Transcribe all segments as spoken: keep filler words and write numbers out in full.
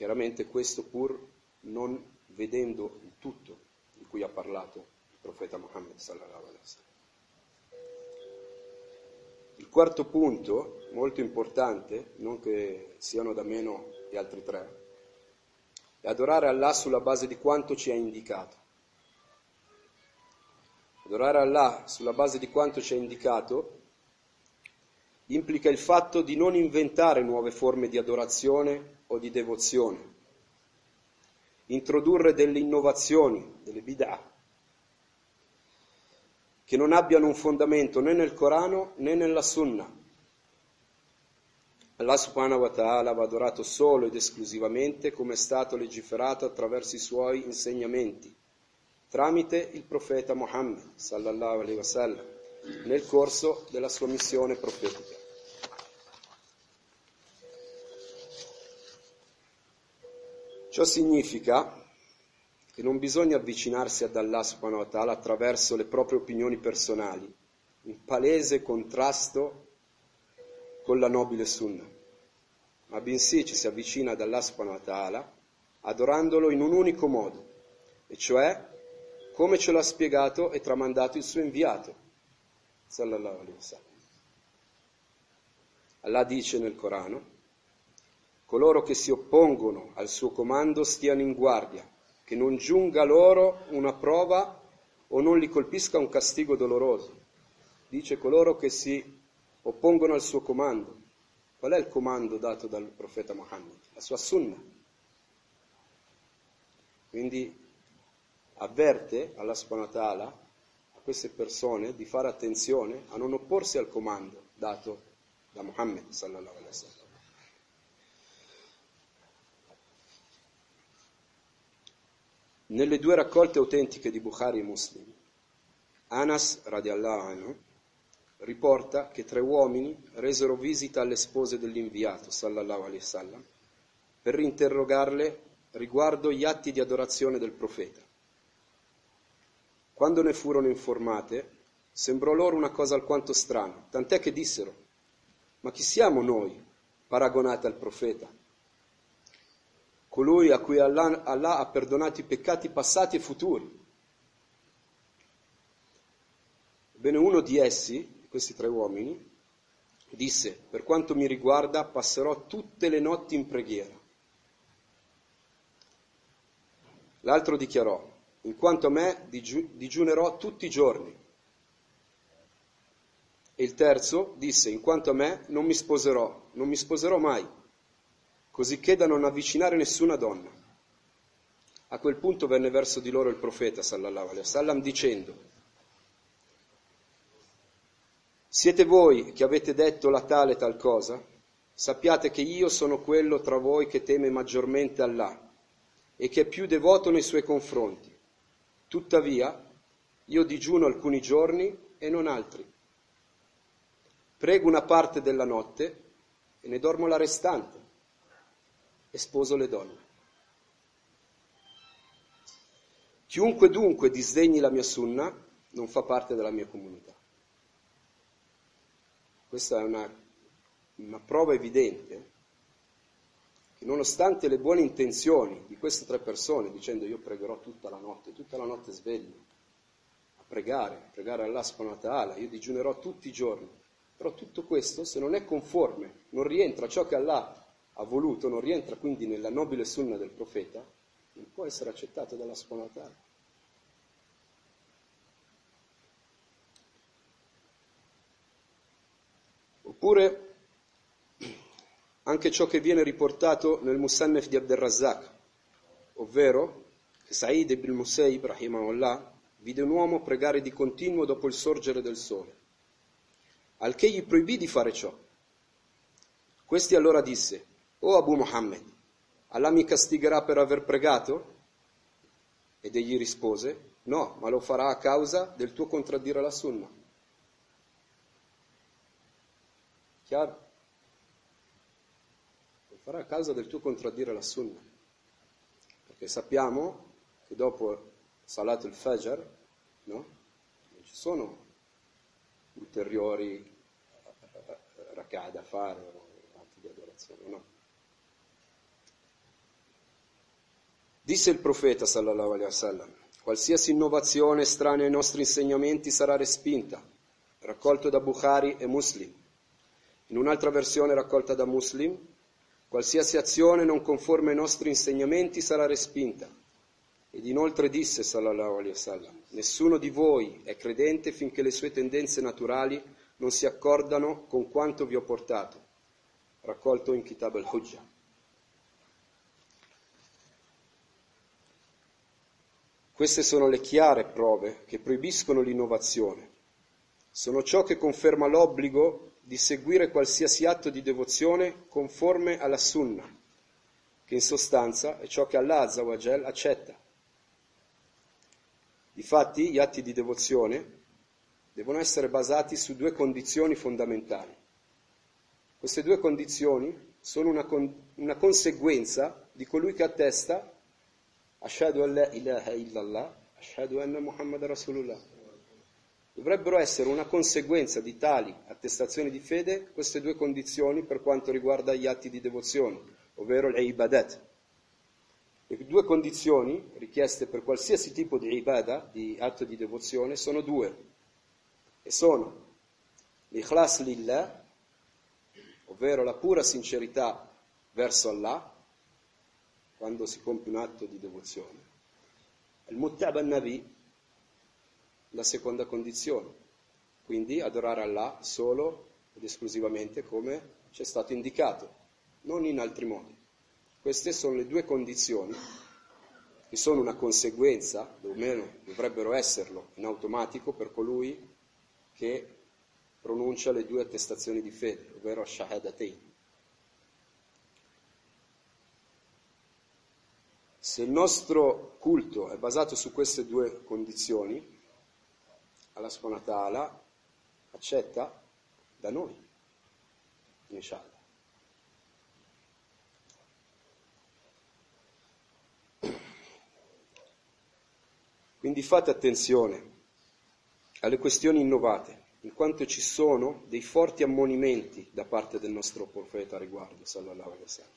Chiaramente questo pur non vedendo il tutto di cui ha parlato il profeta Muhammad sallallahu alaihi wasallam. Il quarto punto, molto importante, non che siano da meno gli altri tre, è adorare Allah sulla base di quanto ci ha indicato. Adorare Allah sulla base di quanto ci ha indicato implica il fatto di non inventare nuove forme di adorazione o di devozione, introdurre delle innovazioni, delle bid'ah, che non abbiano un fondamento né nel Corano né nella Sunnah. Allah subhanahu wa ta'ala va adorato solo ed esclusivamente come è stato legiferato attraverso i suoi insegnamenti, tramite il profeta Muhammad sallallahu alaihi wasallam, nel corso della sua missione profetica. Ciò significa che non bisogna avvicinarsi ad Allah subhanahu wa ta'ala attraverso le proprie opinioni personali, in palese contrasto con la nobile Sunnah, ma bensì ci si avvicina ad Allah subhanahu wa ta'ala adorandolo in un unico modo, e cioè come ce l'ha spiegato e tramandato il suo inviato, sallallahu alaihi wasallam. Allah dice nel Corano: coloro che si oppongono al suo comando stiano in guardia, che non giunga loro una prova o non li colpisca un castigo doloroso. Dice coloro che si oppongono al suo comando. Qual è il comando dato dal profeta Muhammad? La sua sunnah. Quindi avverte Allah subhanahu wa ta'ala a queste persone di fare attenzione a non opporsi al comando dato da Muhammad sallallahu alaihi wasallam. Nelle due raccolte autentiche di Bukhari e Muslim, Anas radiallahu anhu riporta che tre uomini resero visita alle spose dell'inviato sallallahu alaihi wasallam per interrogarle riguardo gli atti di adorazione del profeta. Quando ne furono informate, sembrò loro una cosa alquanto strana, tant'è che dissero: ma chi siamo noi paragonati al profeta? Colui a cui Allah, Allah ha perdonato i peccati passati e futuri. Ebbene, uno di essi, questi tre uomini, disse: per quanto mi riguarda passerò tutte le notti in preghiera. L'altro dichiarò: in quanto a me digiu- digiunerò tutti i giorni. E il terzo disse: in quanto a me non mi sposerò, non mi sposerò mai, cosicché da non avvicinare nessuna donna. A quel punto venne verso di loro il profeta sallallahu alaihi wasallam dicendo: siete voi che avete detto la tale tal cosa? Sappiate che io sono quello tra voi che teme maggiormente Allah e che è più devoto nei suoi confronti. Tuttavia io digiuno alcuni giorni e non altri. Prego una parte della notte e ne dormo la restante, e sposo le donne. Chiunque dunque disdegni la mia sunnah non fa parte della mia comunità. Questa è una, una prova evidente che nonostante le buone intenzioni di queste tre persone, dicendo io pregherò tutta la notte, tutta la notte sveglio, a pregare, a pregare Allah subhanahu wa ta'ala, io digiunerò tutti i giorni, però tutto questo, se non è conforme, non rientra ciò che Allah ha voluto, non rientra quindi nella nobile sunnah del profeta, non può essere accettato dalla subhanahu wa ta'ala. Oppure anche ciò che viene riportato nel Musannef di Abd al-Razzaq, ovvero che Sa'id ibn Musayyib rahimahullah vide un uomo pregare di continuo dopo il sorgere del sole, al che gli proibì di fare ciò. Questi allora disse: o Abu Muhammad, Allah mi castigherà per aver pregato? Ed egli rispose: no, ma lo farà a causa del tuo contraddire la sunnah. Chiaro? Lo farà a causa del tuo contraddire la sunnah. Perché sappiamo che dopo Salat al-Fajr, no? Non ci sono ulteriori rak'ah da fare o atti di adorazione, no? Disse il profeta sallallahu alaihi wasallam: qualsiasi innovazione estranea ai nostri insegnamenti sarà respinta. Raccolto da Bukhari e Muslim. In un'altra versione raccolta da Muslim: qualsiasi azione non conforme ai nostri insegnamenti sarà respinta. Ed inoltre disse sallallahu alaihi wasallam: nessuno di voi è credente finché le sue tendenze naturali non si accordano con quanto vi ho portato. Raccolto in Kitab al-Hujjah. Queste sono le chiare prove che proibiscono l'innovazione. Sono ciò che conferma l'obbligo di seguire qualsiasi atto di devozione conforme alla Sunnah, che in sostanza è ciò che Allah Azza wa Jal accetta. Difatti, gli atti di devozione devono essere basati su due condizioni fondamentali. Queste due condizioni sono una, con- una conseguenza di colui che attesta Ashhadu an la ilaha illallah, ashhadu anna Muhammad Rasulullah. Dovrebbero essere una conseguenza di tali attestazioni di fede queste due condizioni per quanto riguarda gli atti di devozione, ovvero l'ibadat. Le due condizioni richieste per qualsiasi tipo di ibadah, di atto di devozione, sono due. E sono l'ikhlas lillah, ovvero la pura sincerità verso Allah, quando si compie un atto di devozione. Il-Muttaba al-Nabi, la seconda condizione, quindi adorare Allah solo ed esclusivamente come ci è stato indicato, non in altri modi. Queste sono le due condizioni che sono una conseguenza, o meno dovrebbero esserlo in automatico per colui che pronuncia le due attestazioni di fede, ovvero Shahadatain. Se il nostro culto è basato su queste due condizioni, Allah subhanahu wa ta'ala accetta da noi, inshallah. Quindi fate attenzione alle questioni innovate, in quanto ci sono dei forti ammonimenti da parte del nostro profeta a riguardo, sallallahu alaihi wasallam.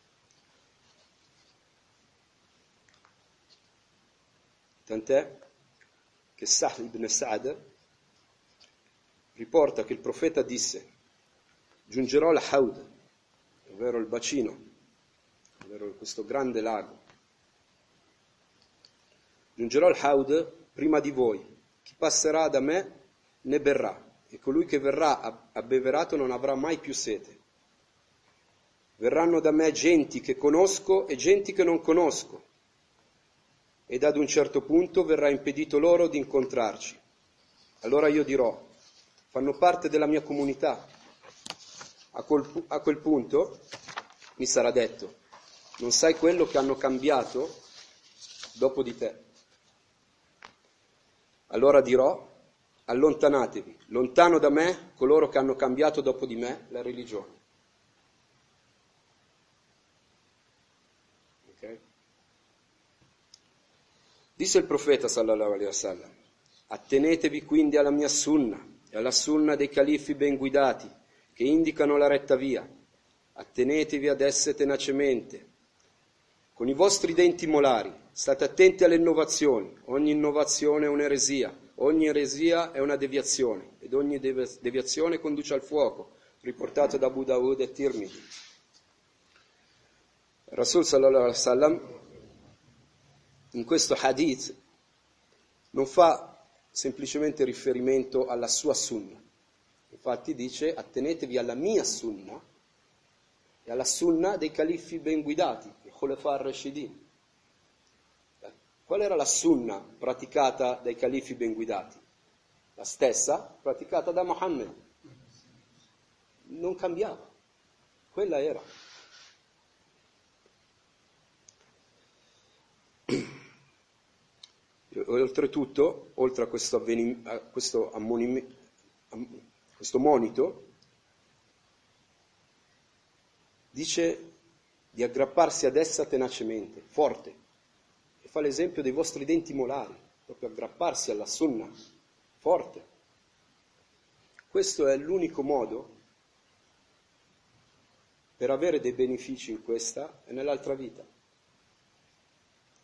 Tant'è che Sahl ibn Sa'd riporta che il profeta disse: giungerò al Haud, ovvero il bacino, ovvero questo grande lago. Giungerò al Haud prima di voi, chi passerà da me ne berrà, e colui che verrà abbeverato non avrà mai più sete. Verranno da me genti che conosco e genti che non conosco, ed ad un certo punto verrà impedito loro di incontrarci. Allora io dirò: fanno parte della mia comunità. A quel, a quel punto mi sarà detto: non sai quello che hanno cambiato dopo di te. Allora dirò: allontanatevi, lontano da me coloro che hanno cambiato dopo di me la religione. Ok? Disse il profeta sallallahu alaihi wasallam: attenetevi quindi alla mia sunna e alla sunna dei califi ben guidati che indicano la retta via. Attenetevi ad esse tenacemente con i vostri denti molari. State attenti alle innovazioni. Ogni innovazione è un'eresia, ogni eresia è una deviazione, ed ogni deviazione conduce al fuoco. Riportato da Abu Dawud e Tirmidhi. Rasul sallallahu alaihi wasallam in questo hadith non fa semplicemente riferimento alla sua sunna. Infatti dice: attenetevi alla mia sunna e alla sunna dei califi ben guidati, i Khulafa ar-Rashidin. Qual era la sunna praticata dai califi ben guidati? La stessa praticata da Muhammad. Non cambiava. Quella era. Oltretutto, oltre a questo, avvenim- a questo, ammonim- a questo monito, dice di aggrapparsi ad essa tenacemente, forte, e fa l'esempio dei vostri denti molari, proprio aggrapparsi alla sunna, forte. Questo è l'unico modo per avere dei benefici in questa e nell'altra vita.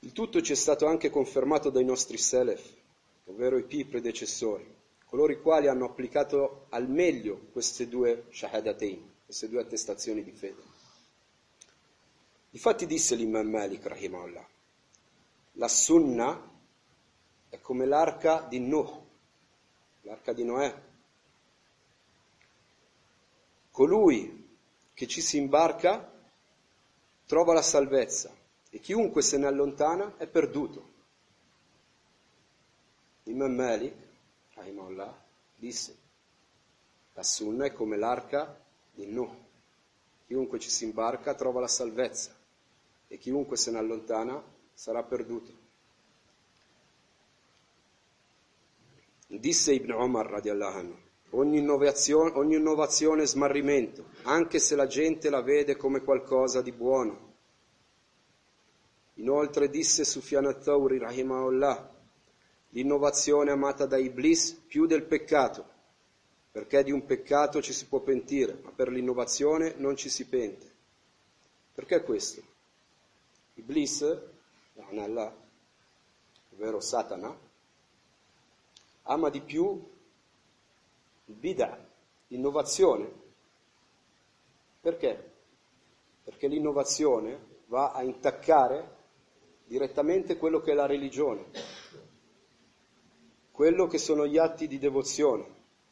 Il tutto ci è stato anche confermato dai nostri Selef, ovvero i più predecessori, coloro i quali hanno applicato al meglio queste due shahadatain, queste due attestazioni di fede. Infatti disse l'Imam Malik, rahimahullah, la sunna è come l'arca di Nuh, l'arca di Noè. Colui che ci si imbarca trova la salvezza e chiunque se ne allontana è perduto. Imam Malik, rahimahullah, disse, la sunna è come l'arca di Nuh. Chiunque ci si imbarca trova la salvezza e chiunque se ne allontana sarà perduto. Disse Ibn Omar, radiallahu anhu, ogni innovazione, ogni innovazione è smarrimento, anche se la gente la vede come qualcosa di buono. Inoltre disse Sufyan al-Thawri, rahimahullah, l'innovazione è amata da Iblis più del peccato, perché di un peccato ci si può pentire, ma per l'innovazione non ci si pente. Perché questo? Iblis, Allah, ovvero Satana, ama di più il bid'ah, l'innovazione. Perché? Perché l'innovazione va a intaccare direttamente quello che è la religione, quello che sono gli atti di devozione,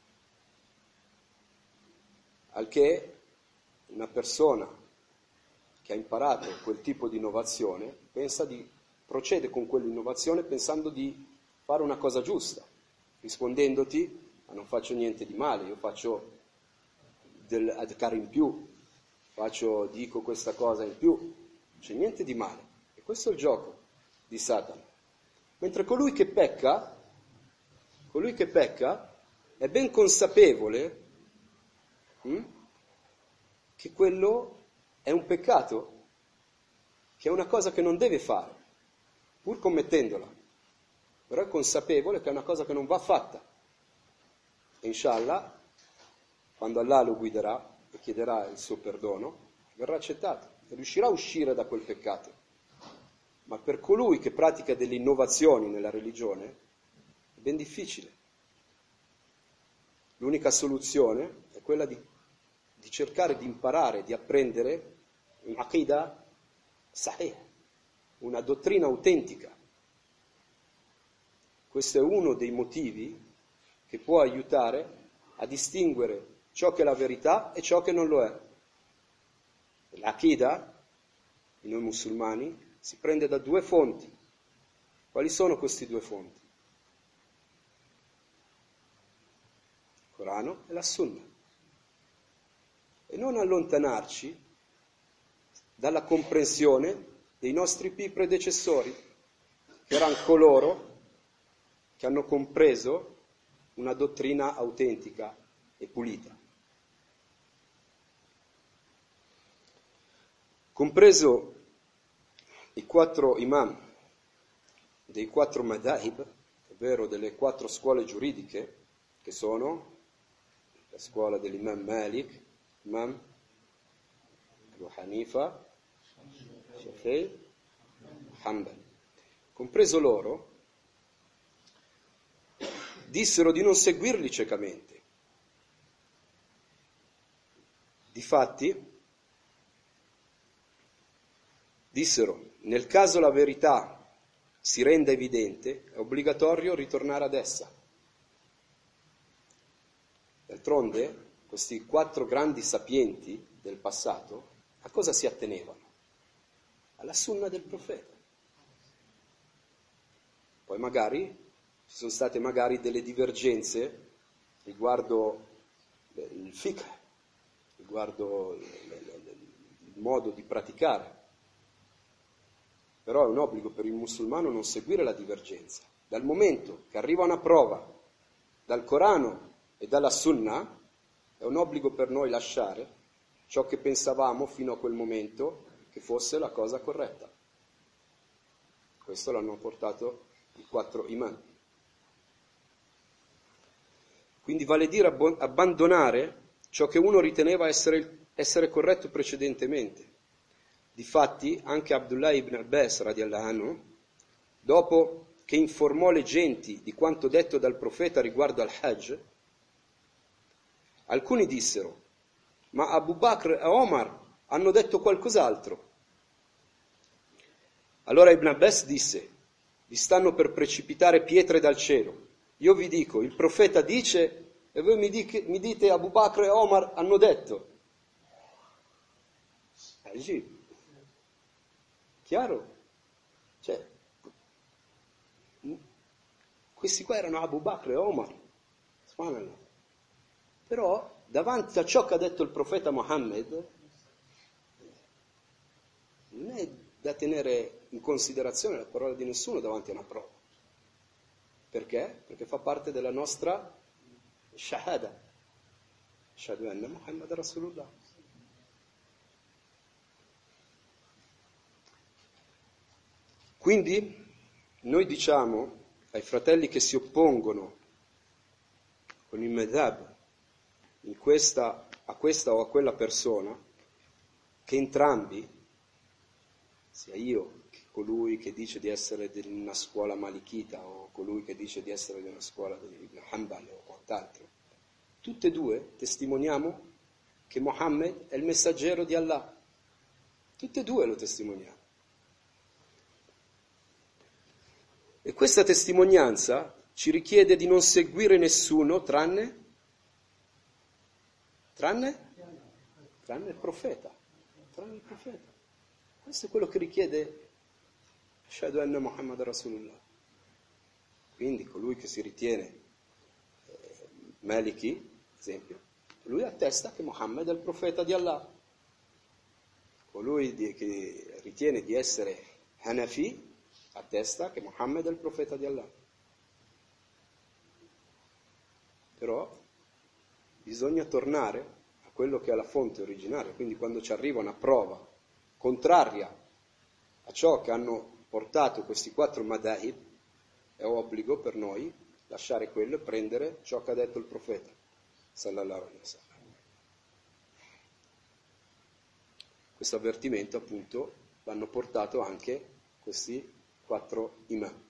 al che una persona che ha imparato quel tipo di innovazione pensa di procede con quell'innovazione pensando di fare una cosa giusta, rispondendoti ma non faccio niente di male, io faccio del adhkar in più, faccio, dico questa cosa in più, non c'è niente di male. E questo è il gioco di Satana. Mentre colui che pecca, colui che pecca è ben consapevole hm, che quello è un peccato, che è una cosa che non deve fare, pur commettendola. Però è consapevole che è una cosa che non va fatta. E inshallah, quando Allah lo guiderà e chiederà il suo perdono, verrà accettato e riuscirà a uscire da quel peccato. Ma per colui che pratica delle innovazioni nella religione è ben difficile. L'unica soluzione è quella di, di cercare di imparare, di apprendere un'aqidah sahih, una dottrina autentica. Questo è uno dei motivi che può aiutare a distinguere ciò che è la verità e ciò che non lo è. L'aqidah, in noi musulmani, si prende da due fonti. Quali sono queste due fonti? Il Corano e la Sunna. E non allontanarci dalla comprensione dei nostri più predecessori, che erano coloro che hanno compreso una dottrina autentica e pulita. Compreso i quattro imam dei quattro madahib, ovvero delle quattro scuole giuridiche, che sono la scuola dell'imam Malik, imam Abu Hanifa, Shafi'i, Hanbal. Compreso loro, dissero di non seguirli ciecamente. Difatti, dissero, nel caso la verità si renda evidente, è obbligatorio ritornare ad essa. D'altronde, questi quattro grandi sapienti del passato, a cosa si attenevano? Alla sunna del profeta. Poi magari ci sono state magari delle divergenze riguardo il fiqh, riguardo il modo di praticare. Però è un obbligo per il musulmano non seguire la divergenza. Dal momento che arriva una prova dal Corano e dalla Sunnah, è un obbligo per noi lasciare ciò che pensavamo fino a quel momento che fosse la cosa corretta. Questo l'hanno portato i quattro imam. Quindi vale dire ab- abbandonare ciò che uno riteneva essere, essere corretto precedentemente. Difatti, anche Abdullah ibn Abbas, radiallahu anhu, dopo che informò le genti di quanto detto dal profeta riguardo al Hajj, alcuni dissero: ma Abu Bakr e Omar hanno detto qualcos'altro. Allora Ibn Abbas disse: vi stanno per precipitare pietre dal cielo. Io vi dico, il profeta dice e voi mi, dic- mi dite Abu Bakr e Omar hanno detto. Eh, chiaro? Cioè, questi qua erano Abu Bakr e Omar. Subhanallah. Però davanti a ciò che ha detto il profeta Muhammad non è da tenere in considerazione la parola di nessuno davanti a una prova. Perché? Perché fa parte della nostra shahada. Ashhadu anna Muhammad Rasulullah. Quindi noi diciamo ai fratelli che si oppongono con il madhab in questa, a questa o a quella persona, che entrambi, sia io che colui che dice di essere di una scuola malikita o colui che dice di essere di una scuola di Hanbal o quant'altro, tutte e due testimoniamo che Muhammad è il messaggero di Allah. Tutte e due lo testimoniamo. E questa testimonianza ci richiede di non seguire nessuno tranne tranne tranne il profeta, tranne il profeta. Questo è quello che richiede Ashhadu anna Muhammad Rasulullah. Quindi colui che si ritiene eh, Maliki, ad esempio, lui attesta che Muhammad è il profeta di Allah. Colui di, che ritiene di essere Hanafi attesta che Muhammad è il profeta di Allah. Però bisogna tornare a quello che è la fonte originaria, quindi quando ci arriva una prova contraria a ciò che hanno portato questi quattro madahib, è obbligo per noi lasciare quello e prendere ciò che ha detto il profeta, sallallahu alaihi wasallam. Questo avvertimento appunto l'hanno portato anche questi quattro imam.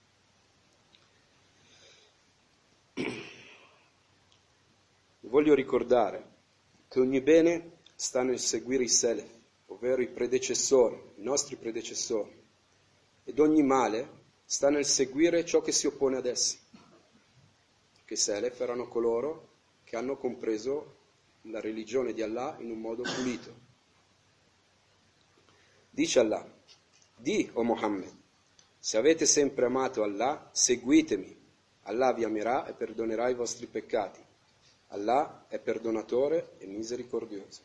Voglio ricordare che ogni bene sta nel seguire i selef, ovvero i predecessori, i nostri predecessori, ed ogni male sta nel seguire ciò che si oppone ad essi. Che i selef erano coloro che hanno compreso la religione di Allah in un modo pulito. Dice Allah: di, o Muhammad, se avete sempre amato Allah, seguitemi, Allah vi amerà e perdonerà i vostri peccati. Allah è perdonatore e misericordioso.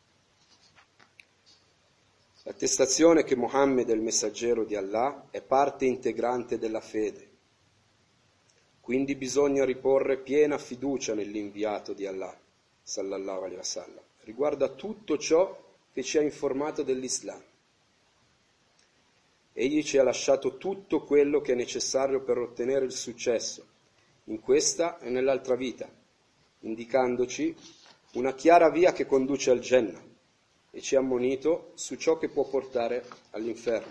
L'attestazione che Muhammad è il messaggero di Allah è parte integrante della fede. Quindi bisogna riporre piena fiducia nell'inviato di Allah, sallallahu alaihi wasallam, riguardo a tutto ciò che ci ha informato dell'Islam. Egli ci ha lasciato tutto quello che è necessario per ottenere il successo, in questa e nell'altra vita, indicandoci una chiara via che conduce al Jannah e ci ha ammonito su ciò che può portare all'inferno.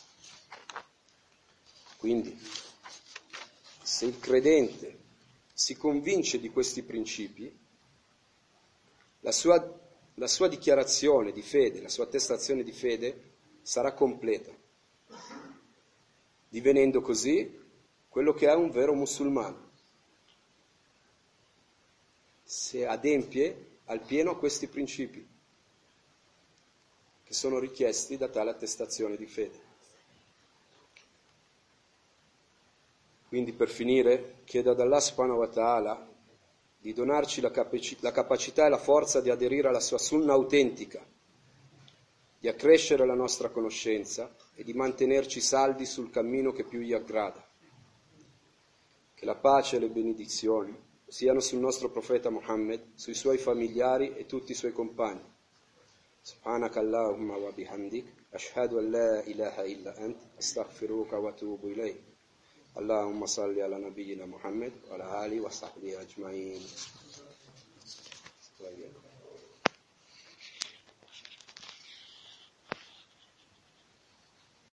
Quindi, se il credente si convince di questi principi, la sua, la sua dichiarazione di fede, la sua attestazione di fede sarà completa, divenendo così quello che è un vero musulmano, se adempie al pieno questi principi che sono richiesti da tale attestazione di fede. Quindi, per finire, chiedo ad Allah subhanahu wa ta'ala di donarci la, capaci- la capacità e la forza di aderire alla sua sunna autentica, di accrescere la nostra conoscenza e di mantenerci saldi sul cammino che più gli aggrada. Che la pace e le benedizioni siano sul nostro profeta Muhammad, sui suoi familiari e tutti i suoi compagni. Subhanaka Allahumma wa bihamdik, ashhadu an la ilaha illa ant, astaghfiruka wa atubu ilayk. Allahumma salli ala nabiyyina Muhammad wa ala ali wa sahbihi ajma'in.